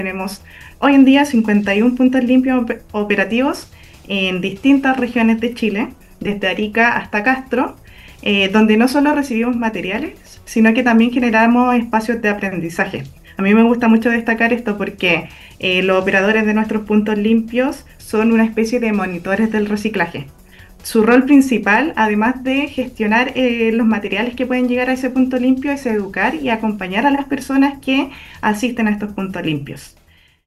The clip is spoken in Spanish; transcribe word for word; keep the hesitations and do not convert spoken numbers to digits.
Tenemos hoy en día cincuenta y uno puntos limpios op- operativos en distintas regiones de Chile, desde Arica hasta Castro, eh, donde no solo recibimos materiales, sino que también generamos espacios de aprendizaje. A mí me gusta mucho destacar esto porque eh, los operadores de nuestros puntos limpios son una especie de monitores del reciclaje. Su rol principal, además de gestionar eh, los materiales que pueden llegar a ese punto limpio, es educar y acompañar a las personas que asisten a estos puntos limpios.